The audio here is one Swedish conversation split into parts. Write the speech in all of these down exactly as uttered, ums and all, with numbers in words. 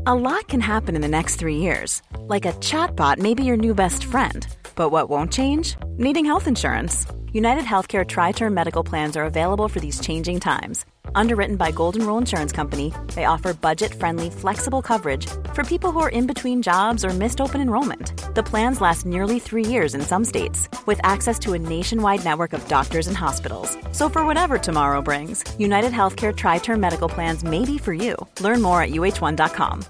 A lot can happen in the next three years. Like a chatbot may be your new best friend. But what won't change? Needing health insurance. United Healthcare Tri-Term Medical Plans are available for these changing times. Underwritten by Golden Rule Insurance Company, they offer budget-friendly, flexible coverage for people who are in between jobs or missed open enrollment. The plans last nearly three years in some states, with access to a nationwide network of doctors and hospitals. So for whatever tomorrow brings, United Healthcare Tri-Term Medical Plans may be for you. Learn more at u h one dot com.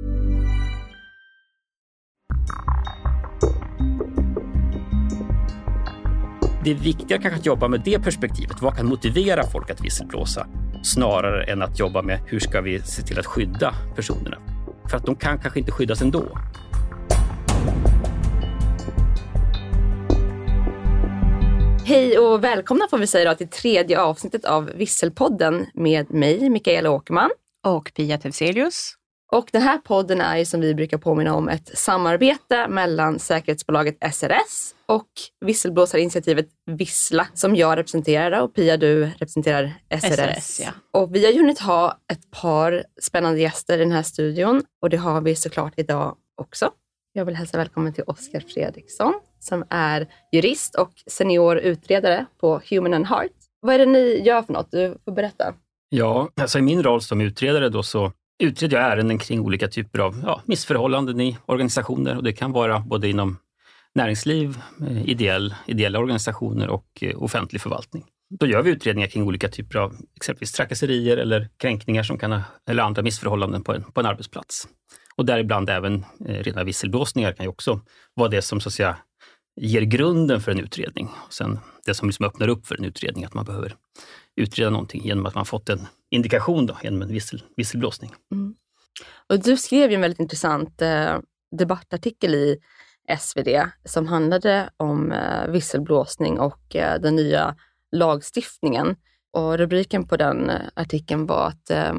Det är viktigare kanske att jobba med det perspektivet. Vad kan motivera folk att visselblåsa? Snarare än att jobba med hur ska vi se till att skydda personerna. För att de kan kanske inte skyddas ändå. Hej och välkomna får vi säga då till tredje avsnittet av Visselpodden med mig, Mikaela Åkerman. Och Pia Tevselius. Och den här podden är ju, som vi brukar påminna om, ett samarbete mellan säkerhetsbolaget S R S och visselblåsarinitiativet Vissla som jag representerar, och Pia, du representerar S R S. S R S, ja. Och vi har ju hunnit ha ett par spännande gäster i den här studion, och det har vi såklart idag också. Jag vill hälsa välkommen till Oskar Fredriksson som är jurist och senior utredare på Human and Heart. Vad är det ni gör för något? Du får berätta. Ja, alltså i min roll som utredare då så utreder jag ärenden kring olika typer av ja, missförhållanden i organisationer, och det kan vara både inom näringsliv, ideell, ideella organisationer och offentlig förvaltning. Då gör vi utredningar kring olika typer av exempelvis trakasserier eller kränkningar som kan ha, eller andra missförhållanden på en, på en arbetsplats. Och däribland även eh, rena visselblåsningar kan ju också vara det som så att säga ger grunden för en utredning. Och sen det som liksom öppnar upp för en utredning, att man behöver utreda någonting genom att man fått en indikation då, genom en vissel, visselblåsning. Mm. Och du skrev ju en väldigt intressant eh, debattartikel i S V D som handlade om eh, visselblåsning och eh, den nya lagstiftningen. Och rubriken på den eh, artikeln var att eh,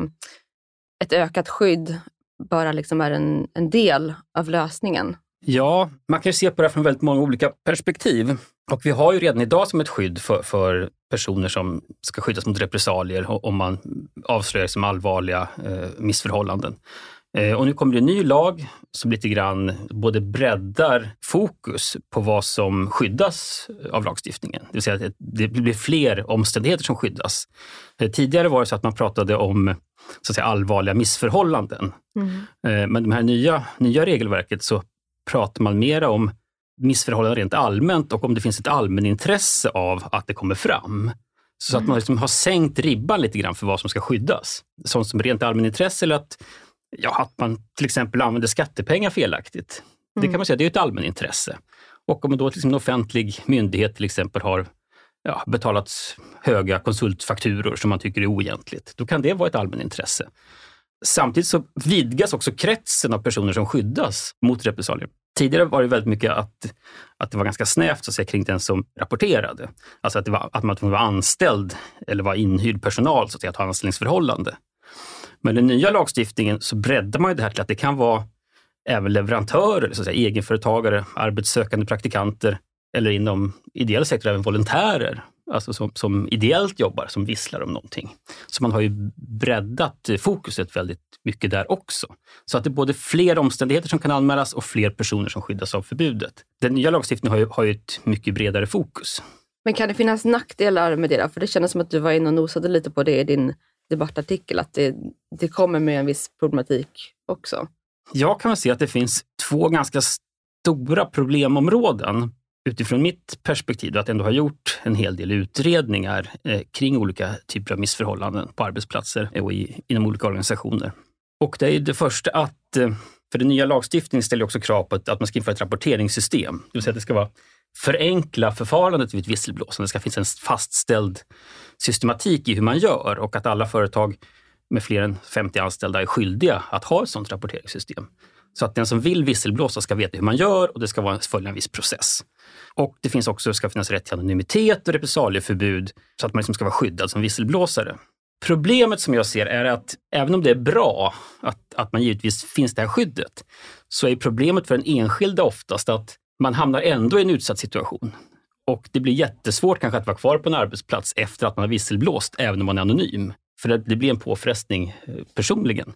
ett ökat skydd bara liksom är en, en del av lösningen. Ja, man kan ju se på det från väldigt många olika perspektiv. Och vi har ju redan idag som ett skydd för, för personer som ska skyddas mot repressalier om man avslöjar som allvarliga eh, missförhållanden. Eh, och nu kommer det en ny lag som lite grann både breddar fokus på vad som skyddas av lagstiftningen. Det vill säga att det blir fler omständigheter som skyddas. Eh, tidigare var det så att man pratade om så att säga allvarliga missförhållanden. Mm. Eh, men de här nya, nya regelverket så pratar man mera om missförhållanden rent allmänt och om det finns ett allmänintresse av att det kommer fram. Så mm. att man liksom har sänkt ribban lite grann för vad som ska skyddas. Sånt som rent allmänintresse, eller att, ja, att man till exempel använder skattepengar felaktigt. Mm. Det kan man säga, det är ett allmänintresse. Och om då liksom en offentlig myndighet till exempel har ja, betalat höga konsultfakturor som man tycker är oegentligt, då kan det vara ett allmänintresse. Samtidigt så vidgas också kretsen av personer som skyddas mot repressalier. Tidigare var det väldigt mycket att, att det var ganska snävt så att säga, kring den som rapporterade. Alltså att, det var, att man var anställd eller var inhyrd personal, så att säga, att ha anställningsförhållande. Men den nya lagstiftningen så breddar man ju det här till att det kan vara även leverantörer, så att säga, egenföretagare, arbetssökande praktikanter eller inom ideell sektor även volontärer. Alltså som, som ideellt jobbar, som visslar om någonting. Så man har ju breddat fokuset väldigt mycket där också. Så att det är både fler omständigheter som kan anmälas och fler personer som skyddas av förbudet. Den nya lagstiftningen har ju, har ju ett mycket bredare fokus. Men kan det finnas nackdelar med det då? För det känns som att du var inne och nosade lite på det i din debattartikel, att det, det kommer med en viss problematik också. Jag kan väl se att det finns två ganska stora problemområden utifrån mitt perspektiv, att ändå ha gjort en hel del utredningar eh, kring olika typer av missförhållanden på arbetsplatser och i, inom olika organisationer. Och det är det första att, eh, för den nya lagstiftningen ställer också krav på att, att man ska införa ett rapporteringssystem. Det vill säga att det ska vara förenkla förfarandet vid ett visselblåsande. Det ska finnas en fastställd systematik i hur man gör, och att alla företag med fler än femtio anställda är skyldiga att ha ett sådant rapporteringssystem. Så att den som vill visselblåsa ska veta hur man gör, och det ska vara följa en viss process. Och det finns också, ska finnas rätt till anonymitet och repressalieförbud, så att man liksom ska vara skyddad som visselblåsare. Problemet som jag ser är att även om det är bra att, att man givetvis finns det här skyddet, så är problemet för den enskilda oftast att man hamnar ändå i en utsatt situation. Och det blir jättesvårt kanske att vara kvar på en arbetsplats efter att man har visselblåst, även om man är anonym. För det, det blir en påfrestning eh, personligen.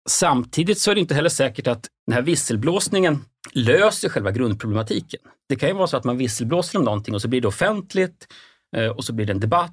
Samtidigt så är det inte heller säkert att den här visselblåsningen löser själva grundproblematiken. Det kan ju vara så att man visselblåser om någonting och så blir det offentligt och så blir det en debatt.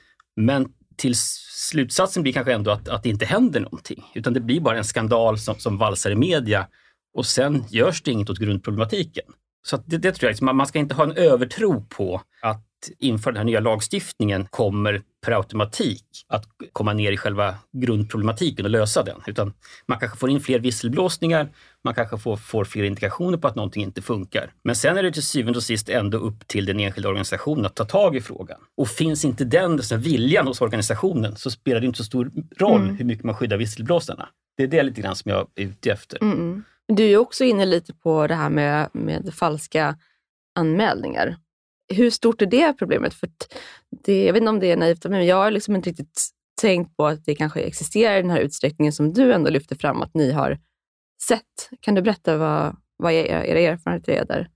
Men till slutsatsen blir kanske ändå att, att det inte händer någonting. Utan det blir bara en skandal som, som valsar i media och sen görs det inget åt grundproblematiken. Så att det, det tror jag, liksom, man ska inte ha en övertro på att inför den här nya lagstiftningen kommer per automatik att komma ner i själva grundproblematiken och lösa den. Utan man kanske får in fler visselblåsningar, man kanske får, får fler indikationer på att någonting inte funkar. Men sen är det till syvende och sist ändå upp till den enskilda organisationen att ta tag i frågan. Och finns inte den, den viljan hos organisationen så spelar det inte så stor roll mm. hur mycket man skyddar visselblåsarna. Det är det lite grann som jag är ute efter. Mm. Du är också inne lite på det här med, med falska anmälningar. Hur stort är det problemet? För det, jag vet inte om det är naivt, men jag har liksom inte riktigt tänkt på att det kanske existerar i den här utsträckningen som du ändå lyfter fram att ni har sett. Kan du berätta vad, vad era, era erfarenheter är där?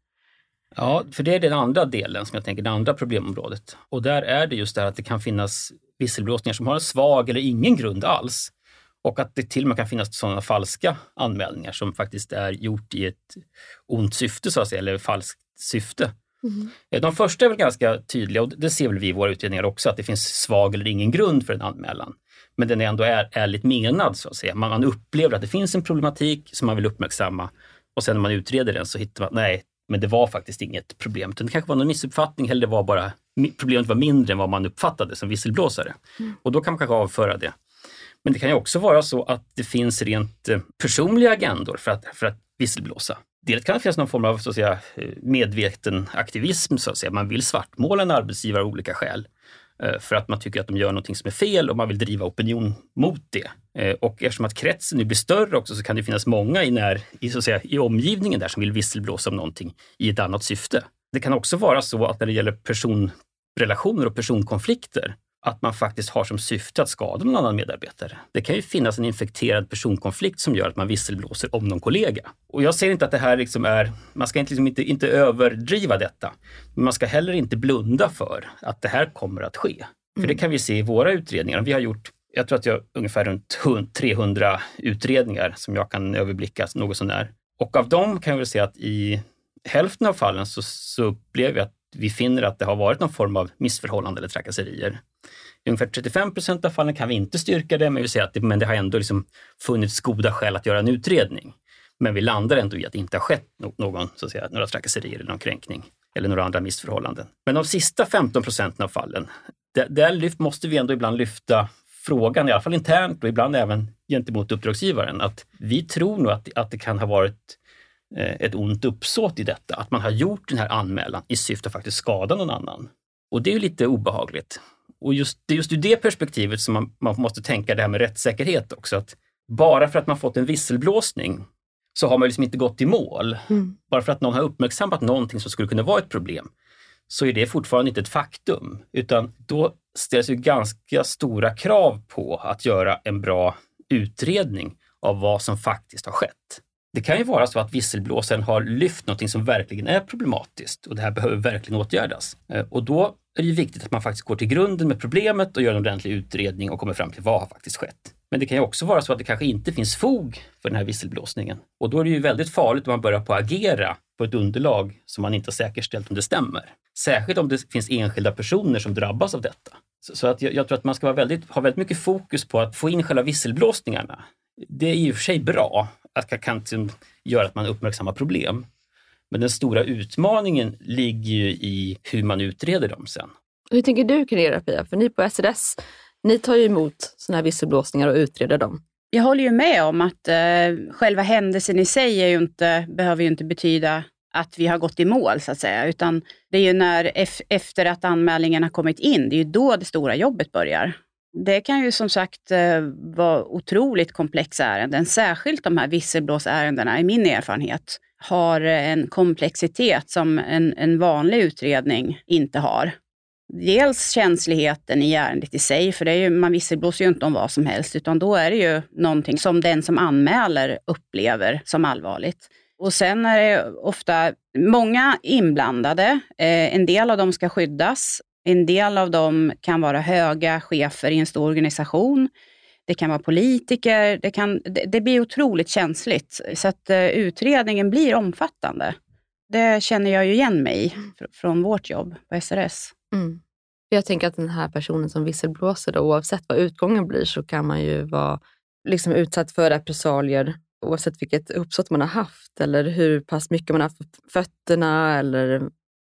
Ja, för det är den andra delen som jag tänker, det andra problemområdet. Och där är det just det att det kan finnas visselblåsningar som har en svag eller ingen grund alls. Och att det till och med kan finnas sådana falska anmälningar som faktiskt är gjort i ett ont syfte så att säga, eller falskt syfte. Mm. De första är väl ganska tydliga och det ser väl vi i våra utredningar också att det finns svag eller ingen grund för en anmälan. Men den är ändå är, ärligt menad så att säga. Man, man upplever att det finns en problematik som man vill uppmärksamma och sen när man utreder den så hittar man nej, men det var faktiskt inget problem. Det kanske var någon missuppfattning eller det var bara problemet var mindre än vad man uppfattade som visselblåsare. Mm. Och då kan man kanske avföra det. Men det kan ju också vara så att det finns rent personliga agendor för att, för att visselblåsa. Dels kan det finnas någon form av så att säga, medveten aktivism, så att säga. Man vill svartmåla en arbetsgivare av olika skäl för att man tycker att de gör någonting som är fel och man vill driva opinion mot det. Och eftersom att kretsen nu blir större också så kan det finnas många i, när, i, så att säga, i omgivningen där som vill visselblåsa om någonting i ett annat syfte. Det kan också vara så att när det gäller personrelationer och personkonflikter att man faktiskt har som syfte att skada någon annan medarbetare. Det kan ju finnas en infekterad personkonflikt som gör att man visselblåser om någon kollega. Och jag ser inte att det här liksom är, man ska inte, liksom inte, inte överdriva detta. Men man ska heller inte blunda för att det här kommer att ske. Mm. För det kan vi se i våra utredningar. Vi har gjort, jag tror att jag har ungefär runt trehundra utredningar som jag kan överblicka något sån där. Och av dem kan jag väl säga att i hälften av fallen så, så upplever vi att vi finner att det har varit någon form av missförhållande eller trakasserier. I ungefär trettiofem procent av fallen kan vi inte styrka det, men vi säger att det, men det har ändå liksom funnits goda skäl att göra en utredning. Men vi landar ändå i att det inte har skett någon, så att säga, några trakasserier eller någon kränkning eller några andra missförhållanden. Men de sista femton procenten av fallen, där, där lyft, måste vi ändå ibland lyfta frågan, i alla fall internt och ibland även gentemot uppdragsgivaren, att vi tror nog att, att det kan ha varit ett ont uppsåt i detta. Att man har gjort den här anmälan i syfte att faktiskt skada någon annan. Och det är ju lite obehagligt. Och just, det är just ur det perspektivet som man, man måste tänka det här med rättssäkerhet också. Att bara för att man fått en visselblåsning så har man liksom inte gått i mål. Mm. Bara för att någon har uppmärksammat någonting som skulle kunna vara ett problem så är det fortfarande inte ett faktum. Utan då ställs ju ganska stora krav på att göra en bra utredning av vad som faktiskt har skett. Det kan ju vara så att visselblåsaren har lyft något som verkligen är problematiskt och det här behöver verkligen åtgärdas. Och då är det ju viktigt att man faktiskt går till grunden med problemet och gör en ordentlig utredning och kommer fram till vad har faktiskt skett. Men det kan ju också vara så att det kanske inte finns fog för den här visselblåsningen. Och då är det ju väldigt farligt om man börjar på att agera på ett underlag som man inte har säkerställt om det stämmer. Särskilt om det finns enskilda personer som drabbas av detta. Så, så att jag, jag tror att man ska vara väldigt, ha väldigt mycket fokus på att få in själva visselblåsningarna. Det är i och för sig bra att det kan göra att man uppmärksammar problem. Men den stora utmaningen ligger ju i hur man utreder dem sen. Hur tänker du kring det, Pia? För ni på S R S, ni tar ju emot sådana här visselblåsningar och utreder dem. Jag håller ju med om att eh, själva händelsen i sig är ju inte, behöver ju inte betyda att vi har gått i mål så att säga. Utan det är ju när ef- efter att anmälningen har kommit in, det är ju då det stora jobbet börjar. Det kan ju som sagt eh, vara otroligt komplexa ärenden. Särskilt de här visselblåsärendena i min erfarenhet har en komplexitet som en, en vanlig utredning inte har. Dels känsligheten i ärendet i sig, för det är ju, man visselblåser ju inte om vad som helst, utan då är det ju någonting som den som anmäler upplever som allvarligt. Och sen är det ofta många inblandade, eh, en del av dem ska skyddas, en del av dem kan vara höga chefer i en stor organisation. det kan vara politiker, det, kan, det, det blir otroligt känsligt. Så att uh, utredningen blir omfattande. Det känner jag ju igen mig fr- från vårt jobb på S R S. Mm. Jag tänker att den här personen som visselblåser, då, oavsett vad utgången blir, så kan man ju vara liksom utsatt för repressalier oavsett vilket uppsåt man har haft eller hur pass mycket man har haft på fötterna, eller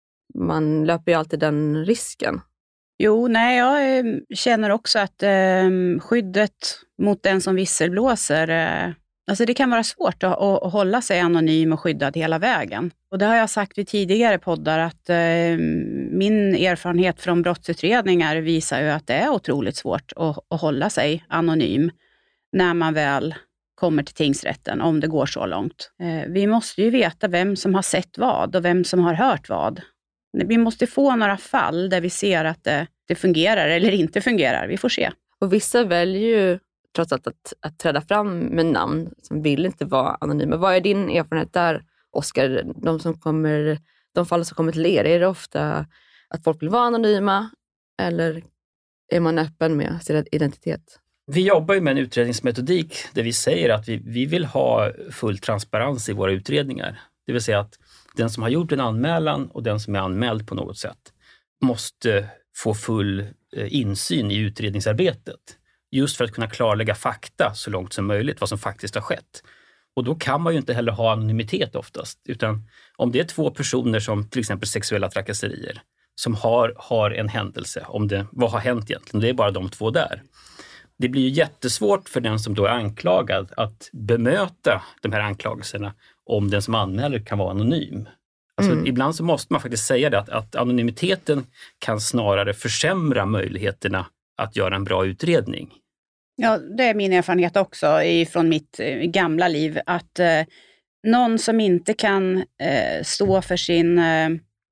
man löper ju alltid den risken. Jo, nej, jag eh, känner också att eh, skyddet mot den som visselblåser, eh, alltså det kan vara svårt att, att, att hålla sig anonym och skyddad hela vägen. Och det har jag sagt vid tidigare poddar att eh, min erfarenhet från brottsutredningar visar ju att det är otroligt svårt att, att hålla sig anonym när man väl kommer till tingsrätten, om det går så långt. Eh, vi måste ju veta vem som har sett vad och vem som har hört vad. Vi måste få några fall där vi ser att det, det fungerar eller inte fungerar. Vi får se. Och vissa väljer ju trots allt att, att träda fram med namn som vill inte vara anonyma. Vad är din erfarenhet där, Oskar? De, som kommer, de fall som kommer till er, är det ofta att folk vill vara anonyma eller är man öppen med sin identitet? Vi jobbar ju med en utredningsmetodik där vi säger att vi, vi vill ha full transparens i våra utredningar. Det vill säga att den som har gjort en anmälan och den som är anmäld på något sätt måste få full insyn i utredningsarbetet. Just för att kunna klarlägga fakta så långt som möjligt, vad som faktiskt har skett. Och då kan man ju inte heller ha anonymitet oftast. Utan om det är två personer som till exempel sexuella trakasserier som har, har en händelse, om det, vad har hänt egentligen? Det är bara de två där. Det blir ju jättesvårt för den som då är anklagad att bemöta de här anklagelserna om den som anmäler kan vara anonym. Alltså, mm. Ibland så måste man faktiskt säga det, att, att anonymiteten kan snarare försämra möjligheterna att göra en bra utredning. Ja, det är min erfarenhet också från mitt gamla liv, att eh, någon som inte kan eh, stå för sin eh,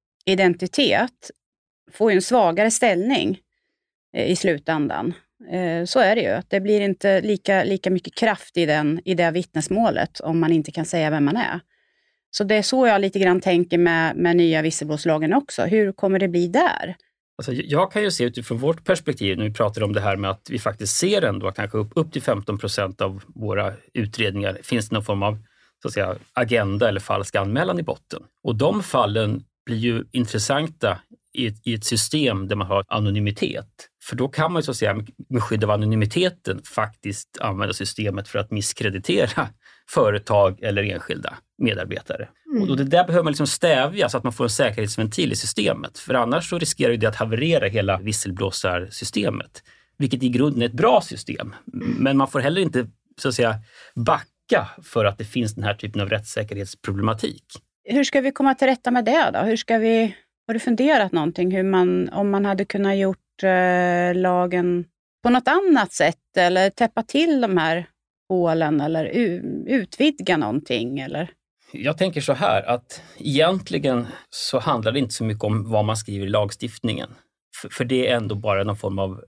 identitet får ju en svagare ställning eh, i slutändan. Eh, så är det ju. Att det blir inte lika, lika mycket kraft i, den, i det vittnesmålet om man inte kan säga vem man är. Så det är så jag lite grann tänker med, med nya visselblåslagen också. Hur kommer det bli där? Alltså, jag kan ju se utifrån vårt perspektiv när vi pratar om det här med att vi faktiskt ser ändå kanske upp, upp till femton procent av våra utredningar finns det någon form av så att säga, agenda eller falsk anmälan i botten. Och de fallen blir ju intressanta i ett, i ett system där man har anonymitet. För då kan man ju så att säga med skydd av anonymiteten faktiskt använda systemet för att misskreditera företag eller enskilda medarbetare. Mm. Och det där behöver man liksom stävja så att man får en säkerhetsventil i systemet. För annars så riskerar det att haverera hela visselblåsarsystemet. Vilket i grunden är ett bra system. Men man får heller inte så att säga backa för att det finns den här typen av rättssäkerhetsproblematik. Hur ska vi komma till rätta med det då? Hur ska vi, har du funderat någonting hur man, om man hade kunnat gjort eh, lagen på något annat sätt eller täppa till de här hålen eller u- utvidga någonting eller? Jag tänker så här att egentligen så handlar det inte så mycket om vad man skriver i lagstiftningen. För, för det är ändå bara någon form av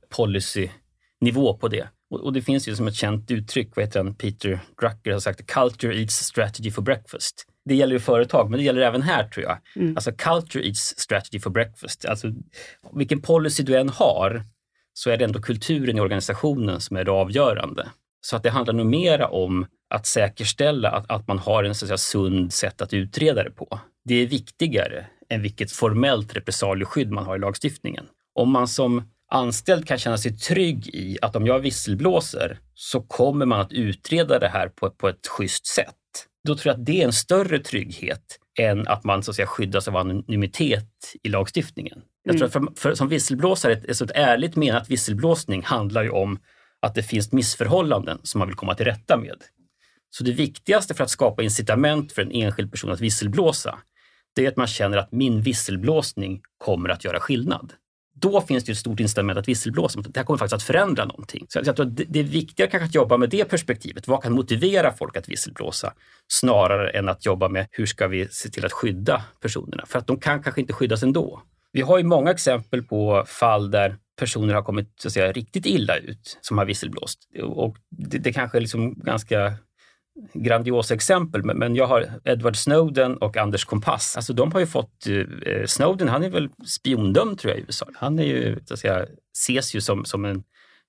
policynivå på det. Och, och det finns ju som ett känt uttryck, vad heter han, Peter Drucker har sagt, culture eats strategy for breakfast. Det gäller ju företag, men det gäller även här tror jag. Mm. Alltså culture eats strategy for breakfast. Alltså vilken policy du än har så är det ändå kulturen i organisationen som är det avgörande. Så att det handlar nog mera om att säkerställa att, att man har en så att säga, sund sätt att utreda det på. Det är viktigare än vilket formellt repressalieskydd man har i lagstiftningen. Om man som anställd kan känna sig trygg i att om jag visselblåser så kommer man att utreda det här på, på ett schysst sätt. Då tror jag att det är en större trygghet än att man så att säga, skyddas av anonymitet i lagstiftningen. Jag tror att för, för, som visselblåsare, ett, ett ärligt menat visselblåsning handlar ju om att det finns missförhållanden som man vill komma till rätta med. Så det viktigaste för att skapa incitament för en enskild person att visselblåsa, det är att man känner att min visselblåsning kommer att göra skillnad. Då finns det ju ett stort incitament att visselblåsa. Det här kommer faktiskt att förändra någonting. Så jag tror att det är viktigare kanske att jobba med det perspektivet. Vad kan motivera folk att visselblåsa? Snarare än att jobba med hur ska vi se till att skydda personerna? För att de kan kanske inte skyddas ändå. Vi har ju många exempel på fall där personer har kommit så att säga, riktigt illa ut som har visselblåst. Och det, det kanske är liksom ganska grandiosa exempel, men jag har Edward Snowden och Anders Kompass. Alltså de har ju fått, eh, Snowden han är väl spiondömd tror jag i U S A. Han är ju, så att säga, ses ju som, som en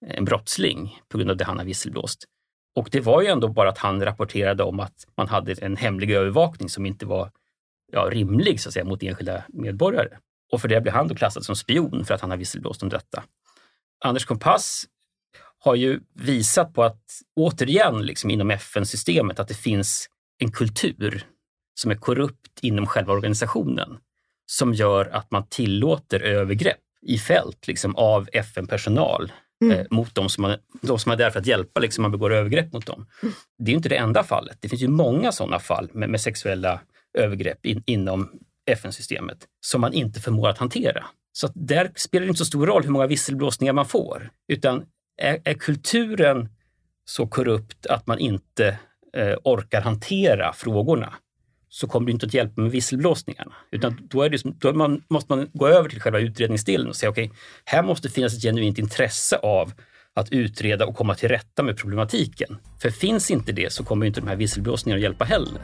en brottsling på grund av det han har visselblåst. Och det var ju ändå bara att han rapporterade om att man hade en hemlig övervakning som inte var ja, rimlig så att säga, mot enskilda medborgare. Och för det blev han då klassad som spion för att han har visselblåst om detta. Anders Kompass har ju visat på att återigen liksom inom F N-systemet att det finns en kultur som är korrupt inom själva organisationen som gör att man tillåter övergrepp i fält liksom, av F N-personal mm. eh, mot de som, man, de som är där för att hjälpa, liksom, man begår övergrepp mot dem. Mm. Det är ju inte det enda fallet. Det finns ju många sådana fall med, med sexuella övergrepp in, inom F N-systemet som man inte förmår att hantera. Så att där spelar det inte så stor roll hur många visselblåsningar man får, utan är, är kulturen så korrupt att man inte eh, orkar hantera frågorna, så kommer det inte att hjälpa med visselblåsningarna. Utan då, är det, då är man, måste man gå över till själva utredningsdelen och säga okej, okay, här måste finnas ett genuint intresse av att utreda och komma till rätta med problematiken. För finns inte det så kommer inte de här visselblåsningarna att hjälpa heller.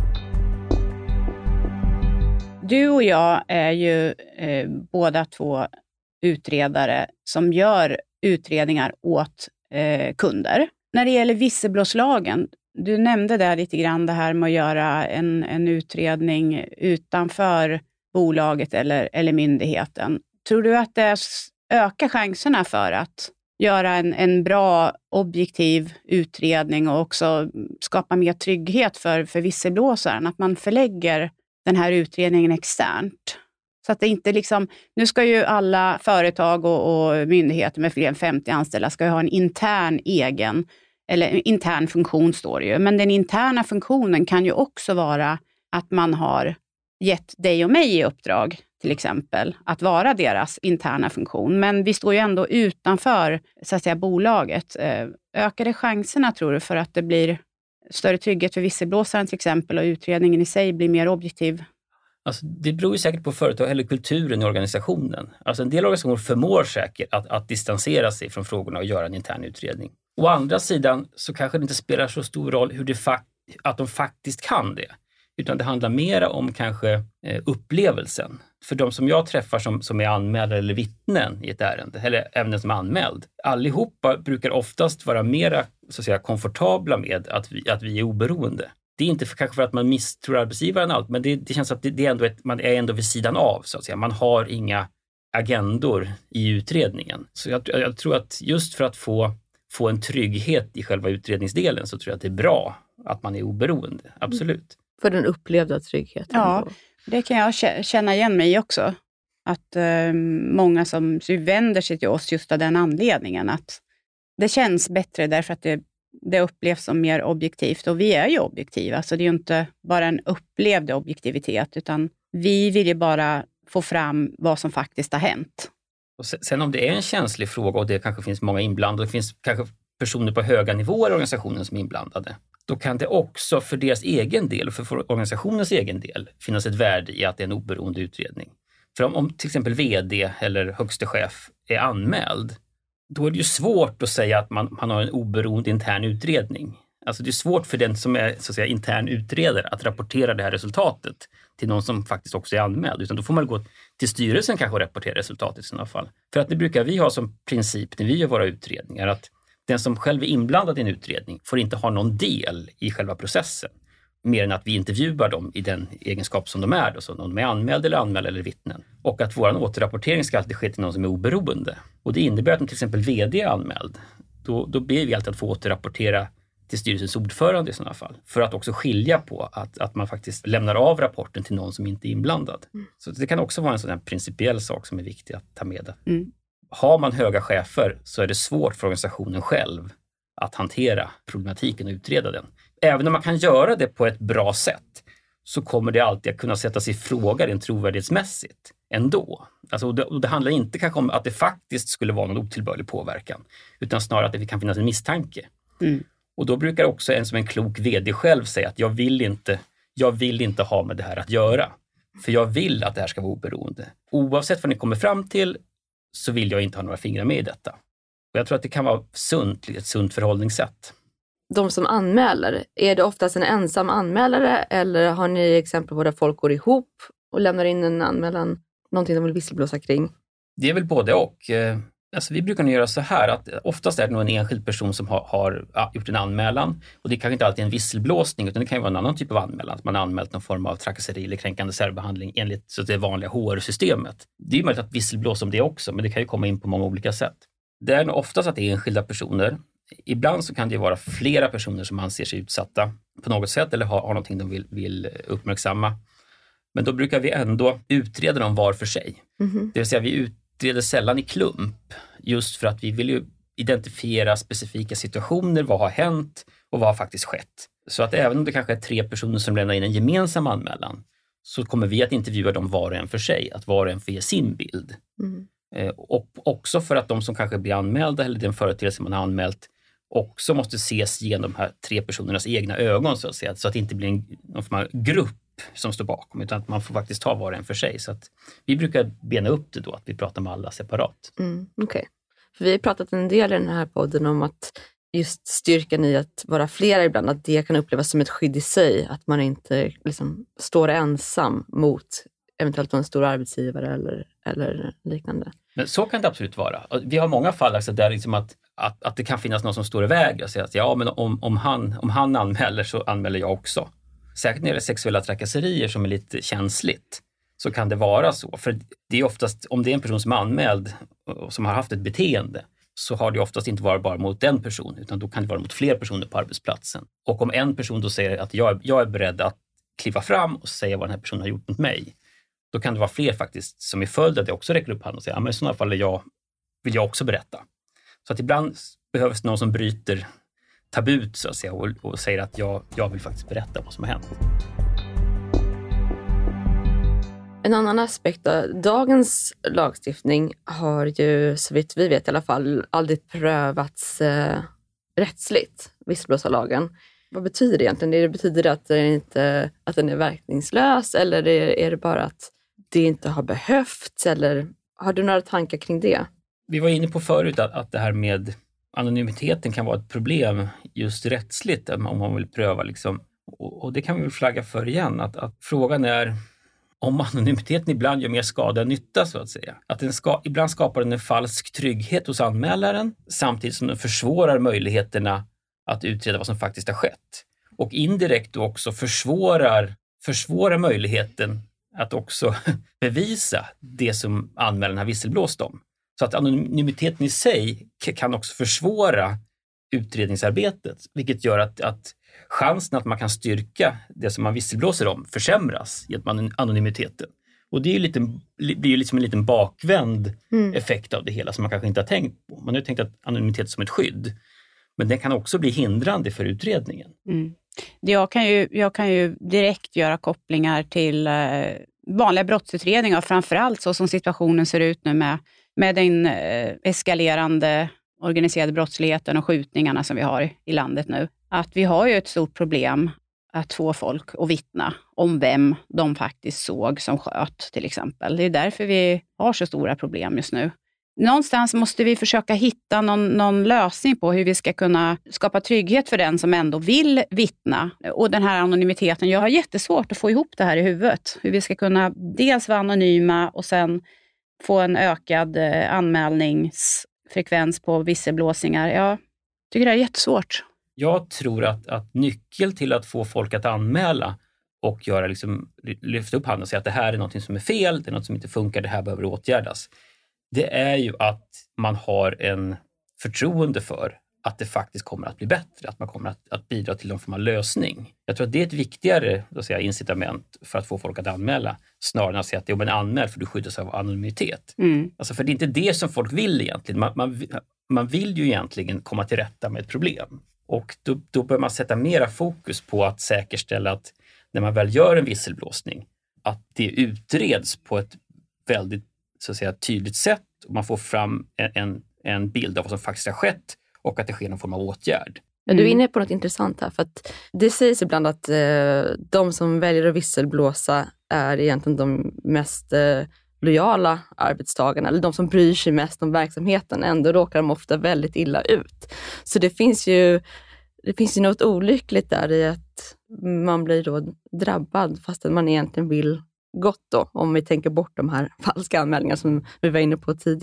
Du och jag är ju eh, båda två utredare som gör utredningar åt eh, kunder. När det gäller visselblåslagen, du nämnde där lite grann det här med att göra en, en utredning utanför bolaget eller, eller myndigheten. Tror du att det ökar chanserna för att göra en, en bra objektiv utredning och också skapa mer trygghet för, för visselblåsaren? Att man förlägger den här utredningen externt. Så att det inte liksom, nu ska ju alla företag och, och myndigheter med fler än femtio anställda ska ha en intern egen, eller intern funktion står det ju. Men den interna funktionen kan ju också vara att man har gett dig och mig i uppdrag till exempel att vara deras interna funktion. Men vi står ju ändå utanför så att säga bolaget. Ökar det chanserna tror du för att det blir större trygghet för visselblåsaren till exempel och utredningen i sig blir mer objektiv? Alltså, det beror ju säkert på företag eller kulturen i organisationen. Alltså, en del organisationer förmår säkert att, att distansera sig från frågorna och göra en intern utredning. Å andra sidan så kanske det inte spelar så stor roll hur det fakt- att de faktiskt kan det. Utan det handlar mer om kanske eh, upplevelsen. För de som jag träffar som, som är anmälda eller vittnen i ett ärende, eller även den som är anmäld, allihopa brukar oftast vara mer så att säga, komfortabla med att vi, att vi är oberoende. Det är inte för, kanske för att man misstror arbetsgivaren allt, men det, det känns att det, det är ändå ett, man är ändå vid sidan av. Så att säga. Man har inga agendor i utredningen. Så jag, jag tror att just för att få, få en trygghet i själva utredningsdelen så tror jag att det är bra att man är oberoende. Absolut. För den upplevda tryggheten. Ja, då. Det kan jag känna igen mig också. Att eh, många som vänder sig till oss just av den anledningen. Att det känns bättre därför att det, det upplevs som mer objektivt. Och vi är ju objektiva, så det är ju inte bara en upplevd objektivitet. Utan vi vill ju bara få fram vad som faktiskt har hänt. Och sen om det är en känslig fråga och det kanske finns många inblandade, det finns kanske personer på höga nivåer i organisationen som är inblandade. Då kan det också för deras egen del och för organisationens egen del finnas ett värde i att det är en oberoende utredning. För om, om till exempel vd eller högste chef är anmäld, då är det ju svårt att säga att man, man har en oberoende intern utredning. Alltså det är svårt för den som är så att säga, intern utredare att rapportera det här resultatet till någon som faktiskt också är anmäld. Utan då får man gå till styrelsen kanske och rapportera resultatet i sådana fall. För att det brukar vi ha som princip när vi gör våra utredningar att den som själv är inblandad i en utredning får inte ha någon del i själva processen. Mer än att vi intervjuar dem i den egenskap som de är. Då, så om de är anmälda eller anmälda eller vittnen. Och att vår återrapportering ska alltid ske till någon som är oberoende. Och det innebär att om till exempel vd är anmäld. Då, då ber vi alltid att få återrapportera till styrelsens ordförande i sådana fall. För att också skilja på att, att man faktiskt lämnar av rapporten till någon som inte är inblandad. Mm. Så det kan också vara en sån här principiell sak som är viktig att ta med. Mm. Har man höga chefer så är det svårt för organisationen själv att hantera problematiken och utreda den. Även om man kan göra det på ett bra sätt så kommer det alltid att kunna sättas i fråga rent trovärdighetsmässigt ändå. Alltså, det, och det handlar inte kanske om att det faktiskt skulle vara någon otillbörlig påverkan utan snarare att det kan finnas en misstanke. Mm. Och då brukar också en som en klok vd själv säga att jag vill inte, jag vill inte ha med det här att göra. För jag vill att det här ska vara oberoende. Oavsett vad ni kommer fram till så vill jag inte ha några fingrar med i detta. Och jag tror att det kan vara sunt, ett sunt förhållningssätt. De som anmäler, är det oftast en ensam anmälare eller har ni exempel på där folk går ihop och lämnar in en anmälan, någonting de vill visselblåsa kring? Det är väl både och. Alltså, vi brukar göra så här att oftast är det nog en enskild person som har, har ja, gjort en anmälan, och det kanske inte alltid är en visselblåsning, utan det kan ju vara en annan typ av anmälan, att man har anmält någon form av trakasseri eller kränkande särbehandling enligt så det vanliga H R-systemet. Det är ju möjligt att visselblåsa om det också, men det kan ju komma in på många olika sätt. Det är nog oftast att det är enskilda personer. Ibland så kan det ju vara flera personer som anser sig utsatta på något sätt eller har, har någonting de vill, vill uppmärksamma. Men då brukar vi ändå utreda dem var för sig. Mm-hmm. Det vill säga vi utreder sällan i klump, just för att vi vill ju identifiera specifika situationer, vad har hänt och vad har faktiskt skett. Så att även om det kanske är tre personer som lämnar in en gemensam anmälan, så kommer vi att intervjua dem var och en för sig, att var och en får ge sin bild. Mm. Eh, och också för att de som kanske blir anmälda eller den företeelse man har anmält också måste ses genom de här tre personernas egna ögon, så att säga, så att det inte blir en, någon form av grupp som står bakom, utan att man får faktiskt ta var och en för sig. Så att vi brukar bena upp det då, att vi pratar med alla separat. Mm, Okej. Okay. För vi har pratat en del i den här podden om att just styrkan i att vara flera ibland, att det kan upplevas som ett skydd i sig, att man inte liksom står ensam mot eventuellt en stor arbetsgivare eller, eller liknande. Men så kan det absolut vara. Vi har många fall alltså där liksom att, att, att det kan finnas någon som står i vägen och säger att ja, men om, om, han, om han anmäler så anmäler jag också. Säkert när det är sexuella trakasserier som är lite känsligt, så kan det vara så. För det är oftast, om det är en person som är anmäld och som har haft ett beteende, så har det oftast inte varit bara mot den personen, utan då kan det vara mot fler personer på arbetsplatsen. Och om en person då säger att jag, jag är beredd att kliva fram och säga vad den här personen har gjort mot mig, då kan det vara fler faktiskt som är följda det också räcker upp handen och säger, ja, men i sådana fall är jag, vill jag också berätta. Så att ibland behövs någon som bryter tabut så att säga, och, och säger att jag, jag vill faktiskt berätta vad som har hänt. En annan aspekt av dagens lagstiftning har ju, så vitt vi vet i alla fall, aldrig prövats eh, rättsligt, visselblåsarlagen. Vad betyder det egentligen? Det betyder det att, det inte, att den är verkningslös, eller är det bara att det inte har behövts? Eller har du några tankar kring det? Vi var inne på förut att, att det här med anonymiteten kan vara ett problem just rättsligt om man vill pröva. Liksom. Och, och det kan vi väl flagga för igen. Att, att frågan är om anonymiteten ibland gör mer skada än nytta, så att säga. Att den ska, ibland skapar den en falsk trygghet hos anmälaren, samtidigt som den försvårar möjligheterna att utreda vad som faktiskt har skett. Och indirekt då också försvårar, försvårar möjligheten att också bevisa det som anmälaren har visselblåst om. Så att anonymiteten i sig kan också försvåra utredningsarbetet, vilket gör att, att chansen att man kan styrka det som man visselblåser om försämras genom anonymiteten. Och det är ju lite, blir ju liksom en liten bakvänd mm. effekt av det hela som man kanske inte har tänkt på. Man har ju tänkt att anonymitet som ett skydd, men den kan också bli hindrande för utredningen. Mm. Jag, kan ju, jag kan ju direkt göra kopplingar till eh, vanliga brottsutredningar, framförallt så som situationen ser ut nu med, med den eh, eskalerande organiserade brottsligheten och skjutningarna som vi har i, i landet nu. Att vi har ju ett stort problem att få folk att vittna om vem de faktiskt såg som sköt till exempel. Det är därför vi har så stora problem just nu. Någonstans måste vi försöka hitta någon, någon lösning på hur vi ska kunna skapa trygghet för den som ändå vill vittna. Och den här anonymiteten, jag har jättesvårt att få ihop det här i huvudet. Hur vi ska kunna dels vara anonyma och sen få en ökad eh, anmälningsfrekvens på visselblåsningar. Jag tycker det är jättesvårt. Jag tror att, att nyckeln till att få folk att anmäla och göra liksom, lyfta upp handen och säga att det här är något som är fel, det är något som inte funkar, det här behöver åtgärdas. Det är ju att man har en förtroende för att det faktiskt kommer att bli bättre, att man kommer att, att bidra till någon form av lösning. Jag tror att det är ett viktigare så att säga, incitament för att få folk att anmäla, snarare än att säga att det är en anmäl för du skyddas av anonymitet. Mm. Alltså, för det är inte det som folk vill egentligen. Man, man, man vill ju egentligen komma till rätta med ett problem. Och då, då bör man sätta mera fokus på att säkerställa att när man väl gör en visselblåsning, att det utreds på ett väldigt så att säga, tydligt sätt och man får fram en, en, en bild av vad som faktiskt har skett och att det sker någon form av åtgärd. Ja, du är inne på något intressant här, för att det sägs ibland att eh, de som väljer att visselblåsa är egentligen de mest eh, lojala arbetstagarna, eller de som bryr sig mest om verksamheten. Ändå råkar de ofta väldigt illa ut. Så det finns ju, det finns ju något olyckligt där i att man blir då drabbad fast att man egentligen vill gott då, om vi tänker bort de här falska anmälningarna som vi var inne på tidigare.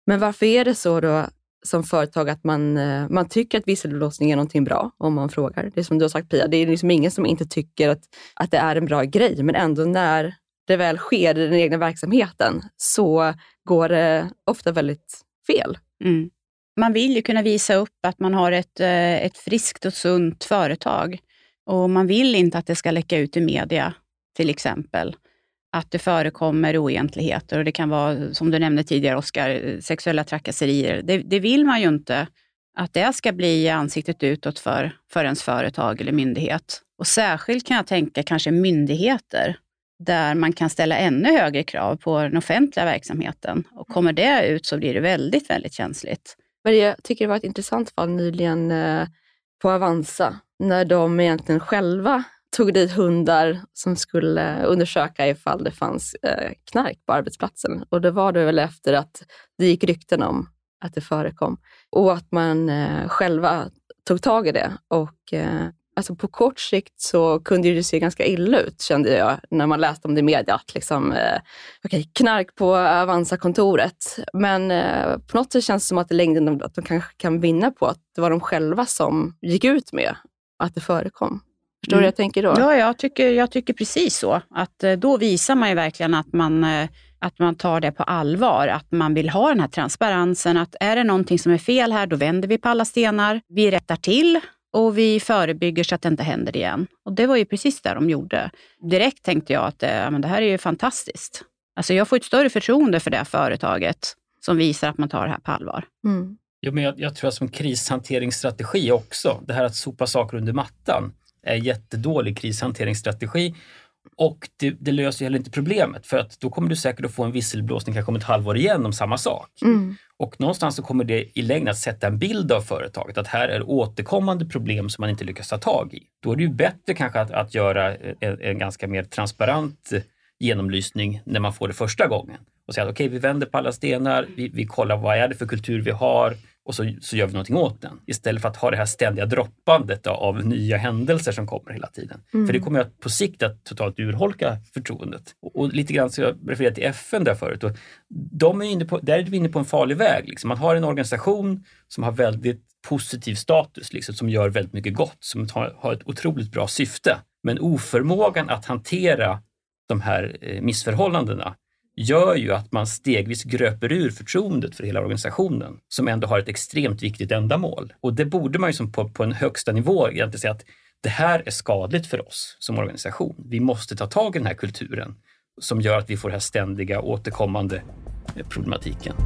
Men varför är det så då som företag att man, man tycker att visselblåsning är någonting bra om man frågar? Det är som du har sagt, Pia, det är liksom ingen som inte tycker att, att det är en bra grej, men ändå när det väl sker i den egna verksamheten så går det ofta väldigt fel. Mm. Man vill ju kunna visa upp att man har ett, ett friskt och sunt företag. Och man vill inte att det ska läcka ut i media, till exempel. Att det förekommer oegentligheter. Och det kan vara, som du nämnde tidigare, Oskar, sexuella trakasserier. Det, det vill man ju inte att det ska bli ansiktet utåt för, för ens företag eller myndighet. Och särskilt kan jag tänka kanske myndigheter. Där man kan ställa ännu högre krav på den offentliga verksamheten. Och kommer det ut så blir det väldigt, väldigt känsligt. Men jag tycker det var ett intressant fall nyligen eh, på Avanza. När de egentligen själva tog dit hundar som skulle undersöka ifall det fanns eh, knark på arbetsplatsen. Och det var det väl efter att det gick rykten om att det förekom. Och att man eh, själva tog tag i det. Och eh, alltså på kort sikt så kunde det se ganska illa ut, kände jag, när man läste om det i media. Att liksom, eh, okay, knark på Avanza-kontoret. Men eh, på något sätt känns det som att i längden att de kanske kan vinna på att det var de själva som gick ut med att det förekom. Förstår du mm. vad jag tänker då? Ja, jag tycker, jag tycker precis så. Att eh, då visar man ju verkligen att man, eh, att man tar det på allvar. Att man vill ha den här transparensen. Att är det någonting som är fel här, då vänder vi på alla stenar. Vi rättar till. Och vi förebygger så att det inte händer igen. Och det var ju precis det de gjorde. Direkt tänkte jag att ja, men det här är ju fantastiskt. Alltså jag får ett större förtroende för det här företaget som visar att man tar det här på allvar. Mm. Jo, men jag, jag tror att som krishanteringsstrategi också, det här att sopa saker under mattan är en jättedålig krishanteringsstrategi. Och det, det löser ju heller inte problemet, för att då kommer du säkert att få en visselblåsning kanske om ett halvår igen om samma sak. Mm. Och någonstans så kommer det i längden att sätta en bild av företaget, att här är återkommande problem som man inte lyckas ta tag i. Då är det ju bättre kanske att, att göra en, en ganska mer transparent genomlysning när man får det första gången. Och säga att okej, okay, vi vänder på alla stenar, vi, vi kollar vad är det för kultur vi har och så, så gör vi någonting åt den. Istället för att ha det här ständiga droppandet av nya händelser som kommer hela tiden. Mm. För det kommer att på sikt att totalt urholka förtroendet. Och, och lite grann så jag refererade till F N där förut. Och de är inne på, där är vi inne på en farlig väg. Liksom. Man har en organisation som har väldigt positiv status, liksom, som gör väldigt mycket gott, som har, har ett otroligt bra syfte. Men oförmågan att hantera de här eh, missförhållandena gör ju att man stegvis gröper ur förtroendet för hela organisationen som ändå har ett extremt viktigt ändamål. Och det borde man ju som på, på en högsta nivå egentligen säga att det här är skadligt för oss som organisation. Vi måste ta tag i den här kulturen som gör att vi får den här ständiga återkommande problematiken.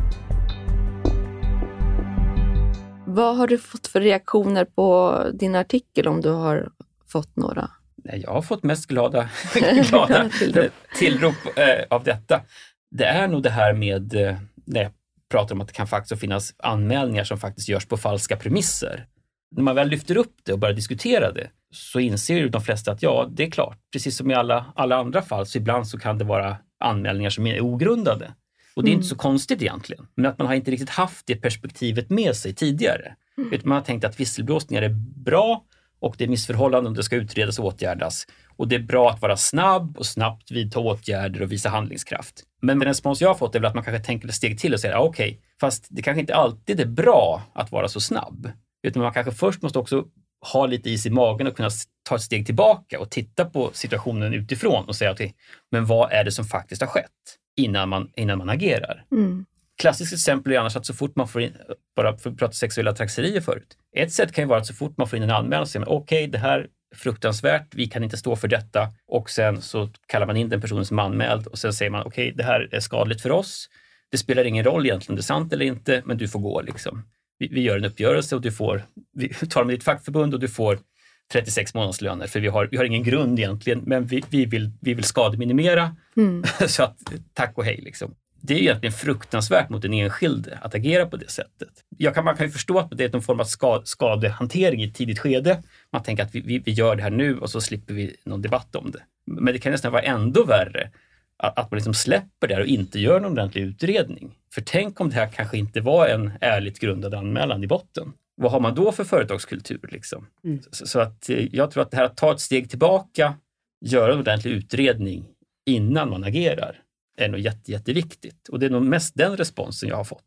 Vad har du fått för reaktioner på din artikel, om du har fått några? Nej, jag har fått mest glada, glada tillrop, tillrop eh, av detta. Det är nog det här med, eh, när jag pratar om att det kan faktiskt finnas anmälningar som faktiskt görs på falska premisser. När man väl lyfter upp det och börjar diskutera det så inser ju de flesta att ja, det är klart. Precis som i alla, alla andra fall så ibland så kan det vara anmälningar som är ogrundade. Och det är mm. inte så konstigt egentligen. Men att man har inte riktigt haft det perspektivet med sig tidigare. Mm. Utan man har tänkt att visselblåsningar är bra och det är missförhållanden, det ska utredas och åtgärdas. Och det är bra att vara snabb och snabbt vidta åtgärder och visa handlingskraft. Men den respons jag har fått är väl att man kanske tänker ett steg till och säger, ja, okej, okay, fast det kanske inte alltid är bra att vara så snabb. Utan man kanske först måste också ha lite is i magen och kunna ta ett steg tillbaka och titta på situationen utifrån och säga, okay, men vad är det som faktiskt har skett innan man, innan man agerar? Mm. Klassiskt exempel är annars att så fort man får in, bara för att prata sexuella trakasserier förut. Ett sätt kan ju vara att så fort man får in en anmälan så säger man, okej, okay, det här är fruktansvärt, vi kan inte stå för detta. Och sen så kallar man in den personen som anmäld och sen säger man, okej, okay, det här är skadligt för oss. Det spelar ingen roll egentligen om det är sant eller inte, men du får gå liksom. Vi, vi gör en uppgörelse och du får, vi tar med ditt fackförbund och du får trettiosex månadslöner. För vi har, vi har ingen grund egentligen, men vi, vi, vill, vi vill skademinimera. Mm. Så att, tack och hej liksom. Det är egentligen fruktansvärt mot en enskild att agera på det sättet. Jag kan, man kan ju förstå att det är någon form av skade, skadehantering i ett tidigt skede. Man tänker att vi, vi, vi gör det här nu och så slipper vi någon debatt om det. Men det kan nästan vara ändå värre att, att man liksom släpper det och inte gör någon ordentlig utredning. För tänk om det här kanske inte var en ärligt grundad anmälan i botten. Vad har man då för företagskultur liksom? Mm. Så, så att jag tror att det här att ta ett steg tillbaka, göra en ordentlig utredning innan man agerar är nog jätte, jätteviktigt. Och det är nog mest den responsen jag har fått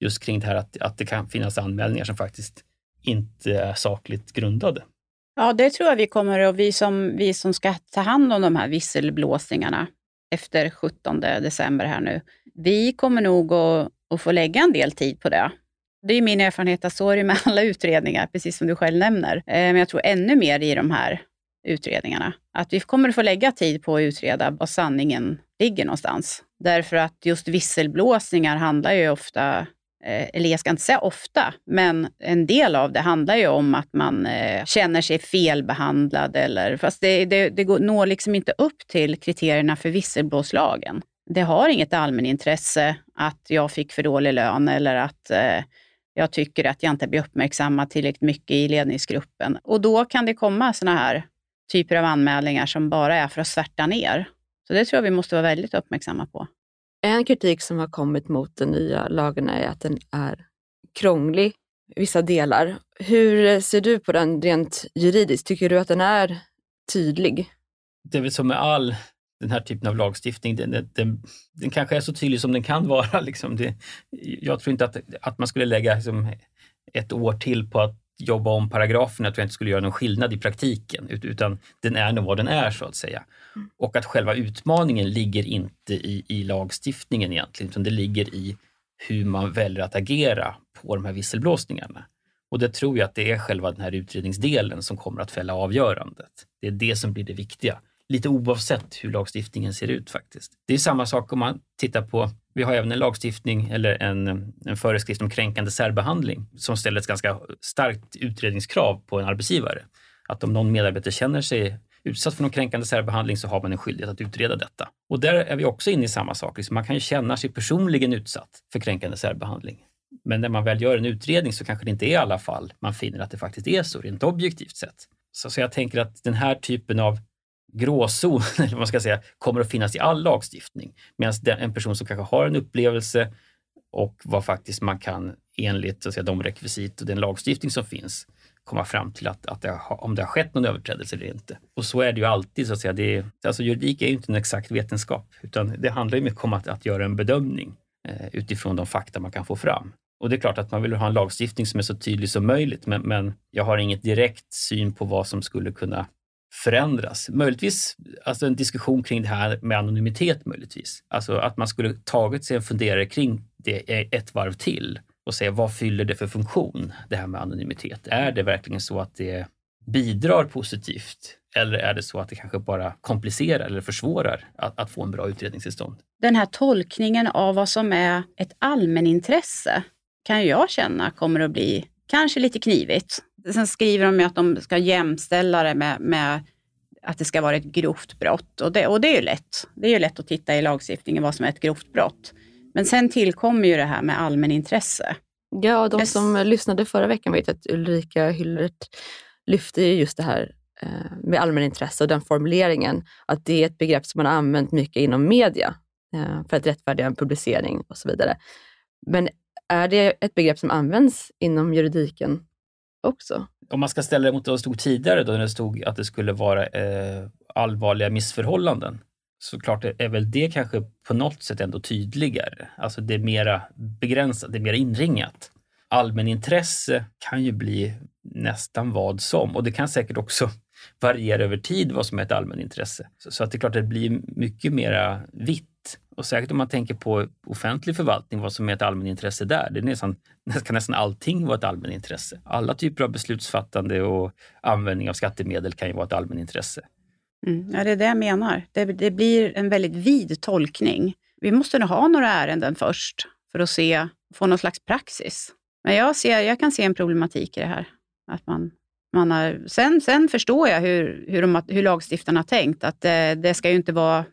just kring det här att, att det kan finnas anmälningar som faktiskt inte är sakligt grundade. Ja, det tror jag vi kommer, och vi som, vi som ska ta hand om de här visselblåsningarna efter sjuttonde december här nu, vi kommer nog att, att få lägga en del tid på det. Det är min erfarenhet att så är det med alla utredningar, precis som du själv nämner. Men jag tror ännu mer i de här utredningarna. Att vi kommer att få lägga tid på att utreda var sanningen ligger någonstans. Därför att just visselblåsningar handlar ju ofta, eller jag ska inte säga ofta, men en del av det handlar ju om att man känner sig felbehandlad. Eller, fast det, det, det går, når liksom inte upp till kriterierna för visselblåslagen. Det har inget allmänintresse att jag fick för dålig lön eller att eh, jag tycker att jag inte blir uppmärksammad tillräckligt mycket i ledningsgruppen. Och då kan det komma såna här typer av anmälningar som bara är för att svärta ner. Så det tror jag vi måste vara väldigt uppmärksamma på. En kritik som har kommit mot den nya lagen är att den är krånglig i vissa delar. Hur ser du på den rent juridiskt? Tycker du att den är tydlig? Det är väl som med all den här typen av lagstiftning, den, den, den kanske är så tydlig som den kan vara. Liksom. Det, jag tror inte att, att man skulle lägga liksom, ett år till på att jobba om paragraferna. Jag tror jag inte skulle göra någon skillnad i praktiken, utan den är nog vad den är så att säga. Mm. Och att själva utmaningen ligger inte i, i lagstiftningen egentligen, utan det ligger i hur man väljer att agera på de här visselblåsningarna. Och det tror jag att det är själva den här utredningsdelen som kommer att fälla avgörandet. Det är det som blir det viktiga. Lite oavsett hur lagstiftningen ser ut faktiskt. Det är samma sak om man tittar på, vi har även en lagstiftning eller en, en föreskrift om kränkande särbehandling som ställer ett ganska starkt utredningskrav på en arbetsgivare. Att om någon medarbetare känner sig utsatt för någon kränkande särbehandling så har man en skyldighet att utreda detta. Och där är vi också inne i samma sak. Liksom man kan ju känna sig personligen utsatt för kränkande särbehandling. Men när man väl gör en utredning så kanske det inte är i alla fall man finner att det faktiskt är så, rent objektivt sett. Så, så jag tänker att den här typen av gråzon, eller vad man ska säga, kommer att finnas i all lagstiftning. Medan en person som kanske har en upplevelse och vad faktiskt man kan enligt så att säga, de rekvisit och den lagstiftning som finns komma fram till att, att det har, om det har skett någon överträdelse eller inte. Och så är det ju alltid så att säga. Det är, alltså juridik är ju inte en exakt vetenskap, utan det handlar ju mycket om att, att göra en bedömning eh, utifrån de fakta man kan få fram. Och det är klart att man vill ha en lagstiftning som är så tydlig som möjligt, men, men jag har inget direkt syn på vad som skulle kunna förändras. Möjligtvis alltså en diskussion kring det här med anonymitet möjligtvis. Alltså att man skulle tagit sig en funderare kring det ett varv till och säga vad fyller det för funktion, det här med anonymitet. Är det verkligen så att det bidrar positivt eller är det så att det kanske bara komplicerar eller försvårar att, att få en bra utredningstillstånd? Den här tolkningen av vad som är ett allmänintresse kan jag känna kommer att bli kanske lite knivigt. Sen skriver de ju att de ska jämställa det med, med att det ska vara ett grovt brott. Och det, och det är ju lätt. Det är ju lätt att titta i lagstiftningen vad som är ett grovt brott. Men sen tillkommer ju det här med allmänintresse. Ja, de yes. som lyssnade förra veckan vet att Ulrika Hyllert lyfte just det här med allmänintresse och den formuleringen. Att det är ett begrepp som man har använt mycket inom media för att rättfärdiga en publicering och så vidare. Men är det ett begrepp som används inom juridiken också? Om man ska ställa det mot vad det stod tidigare då, när det stod att det skulle vara eh, allvarliga missförhållanden, så klart är väl det kanske på något sätt ändå tydligare. Alltså det är mera begränsat, det är mera inringat. Allmänintresse kan ju bli nästan vad som, och det kan säkert också variera över tid vad som är ett allmänintresse. Så, så att det är klart att det blir mycket mera vitt. Och säkert om man tänker på offentlig förvaltning, vad som är ett allmänintresse där. Det är nästan, nästan, nästan allting vara ett allmänintresse. Alla typer av beslutsfattande och användning av skattemedel kan ju vara ett allmänintresse. Mm, ja, det är det jag menar. Det, det blir en väldigt vid tolkning. Vi måste nog ha några ärenden först för att se, få någon slags praxis. Men jag, ser, jag kan se en problematik i det här. Att man, man har, sen, sen förstår jag hur, hur, de, hur lagstiftarna har tänkt. Att det, det ska ju inte vara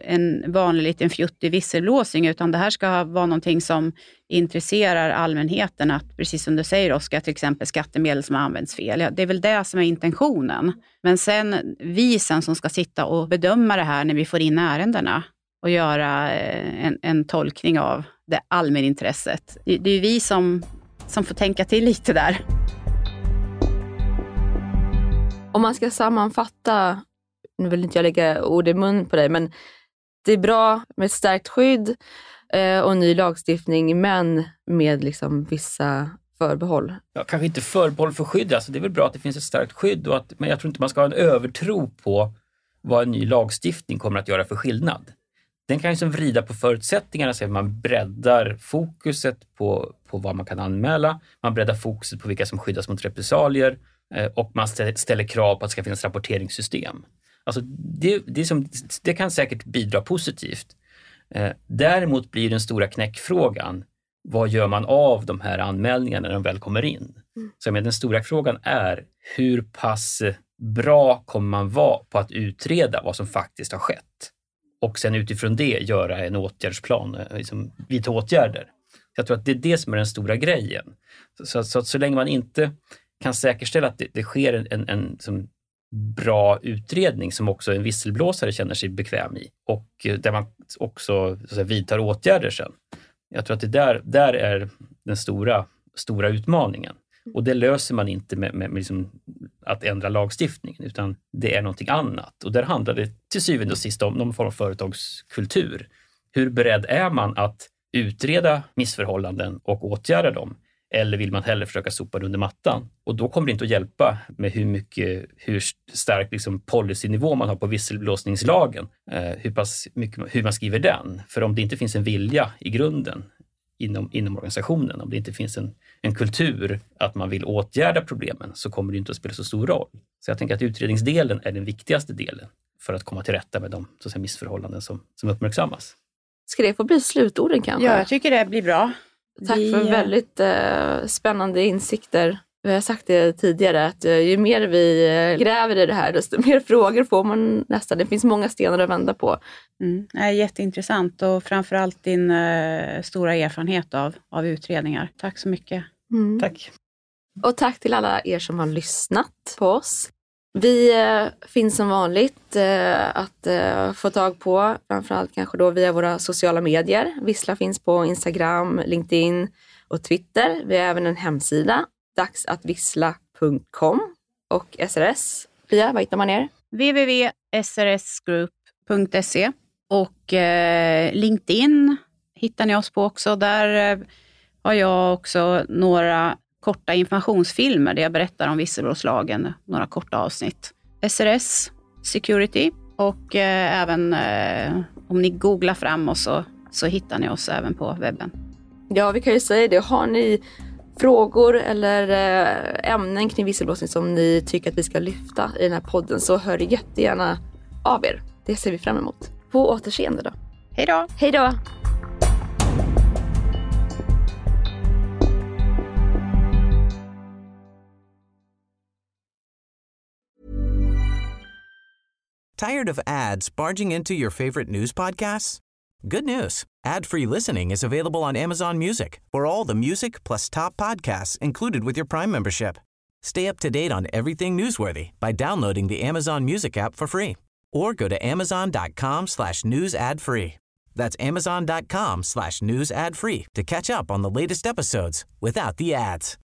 en vanlig liten fjuttig visselblåsning, utan det här ska vara någonting som intresserar allmänheten. Att, precis som du säger Oskar, till exempel skattemedel som används fel. Ja, det är väl det som är intentionen. Men sen vi sen som ska sitta och bedöma det här när vi får in ärendena och göra en, en tolkning av det allmänintresset. Det, det är ju vi som, som får tänka till lite där. Om man ska sammanfatta, nu vill inte jag lägga ord i mun på dig, men det är bra med ett starkt skydd eh, och ny lagstiftning, men med liksom vissa förbehåll. Ja, kanske inte förbehåll för skydd, alltså det är väl bra att det finns ett starkt skydd, och att, men jag tror inte man ska ha en övertro på vad en ny lagstiftning kommer att göra för skillnad. Den kan ju liksom vrida på förutsättningarna, så att man breddar fokuset på, på vad man kan anmäla, man breddar fokuset på vilka som skyddas mot repressalier, eh, och man ställer, ställer krav på att det ska finnas rapporteringssystem. Alltså det, det, är som, det kan säkert bidra positivt. Eh, däremot blir den stora knäckfrågan, vad gör man av de här anmälningarna när de väl kommer in? Mm. Så men den stora frågan är, hur pass bra kommer man vara på att utreda vad som faktiskt har skett? Och sen utifrån det göra en åtgärdsplan, liksom vidta åtgärder. Jag tror att det är det som är den stora grejen. Så, så, så, så länge man inte kan säkerställa att det, det sker en, en, en som bra utredning som också en visselblåsare känner sig bekväm i, och där man också så att säga, vidtar åtgärder sen. Jag tror att det där, där är den stora, stora utmaningen. Och det löser man inte med, med, med liksom att ändra lagstiftningen, utan det är någonting annat. Och där handlar det till syvende och sist om någon form av företagskultur. Hur beredd är man att utreda missförhållanden och åtgärda dem? Eller vill man hellre försöka sopa under mattan? Och då kommer det inte att hjälpa med hur mycket, hur stark liksom policynivå man har på visselblåsningslagen. Eh, hur pass mycket, hur man skriver den. För om det inte finns en vilja i grunden inom, inom organisationen, om det inte finns en, en kultur att man vill åtgärda problemen, så kommer det inte att spela så stor roll. Så jag tänker att utredningsdelen är den viktigaste delen för att komma till rätta med de så att säga, missförhållanden som, som uppmärksammas. Ska det få bli slutorden kanske? Ja, jag tycker det blir bra. Tack Vi... för väldigt eh, spännande insikter. Vi har sagt det tidigare att eh, ju mer vi eh, gräver i det här, desto mer frågor får man nästan. Det finns många stenar att vända på. Mm. Det är jätteintressant, och framförallt din eh, stora erfarenhet av, av utredningar. Tack så mycket. Mm. Tack. Och tack till alla er som har lyssnat på oss. Vi eh, finns som vanligt eh, att eh, få tag på, framförallt kanske då via våra sociala medier. Vissla finns på Instagram, LinkedIn och Twitter. Vi har även en hemsida, dagsatvissla punkt com, och S R S. Pia, vad hittar man er? w w w punkt s r s group punkt s e, och eh, LinkedIn hittar ni oss på också. Där eh, har jag också några korta informationsfilmer där jag berättar om visselblåslagen, några korta avsnitt. S R S Security, och eh, även eh, om ni googlar fram oss så, så hittar ni oss även på webben. Ja, vi kan ju säga det. Har ni frågor eller eh, ämnen kring visselblåsning som ni tycker att vi ska lyfta i den här podden, så hör jättegärna av er. Det ser vi fram emot. På återseende då. Hej då! Hej då! Tired of ads barging into your favorite news podcasts? Good news. Ad-free listening is available on Amazon Music for all the music plus top podcasts included with your Prime membership. Stay up to date on everything newsworthy by downloading the Amazon Music app for free or go to amazon.com slash news ad free. That's amazon.com slash news ad free to catch up on the latest episodes without the ads.